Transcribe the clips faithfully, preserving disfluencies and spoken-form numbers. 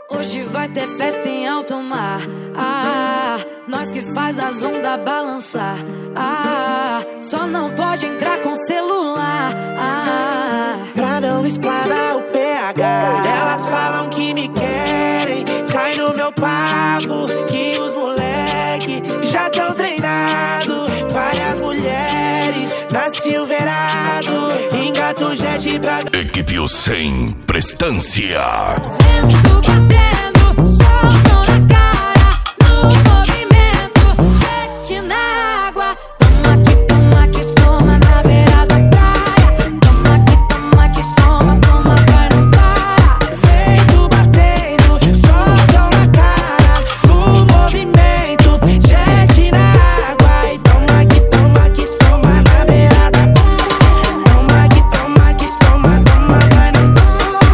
Hoje vai ter festa em alto mar. Ah, nós que faz as ondas balançar. Ah, só não pode entrar com celular. Ah, pra não explanar o P H. Elas falam que me querem, cai no meu papo, que os moleque já tão treinado. Várias mulheres na Silverado, engata o jet pra... Equipe sem prestância. Vento batendo, solzão na cara, no movimento, jet na água. Toma aqui, toma aqui, toma na beira da praia. Toma aqui, toma aqui, toma, toma, vai, não para. Vento batendo, solzão na cara, no movimento, jet na água. E toma aqui, toma aqui, toma na beira da praia. Toma aqui, toma aqui, toma, toma, vai, não para.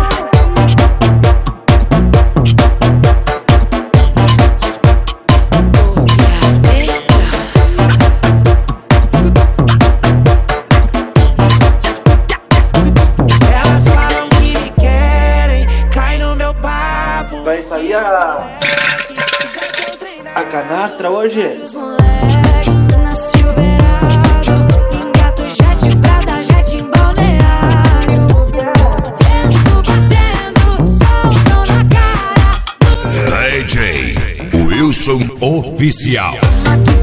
Elas falam que me querem, cai no meu papo. Vai sair a, a canastra hoje? Os moleque na Silverado, engata o jet pra dar jet em balneário. Vento batendo, solzão na cara. D J Wilson Oficial. Toma aqui,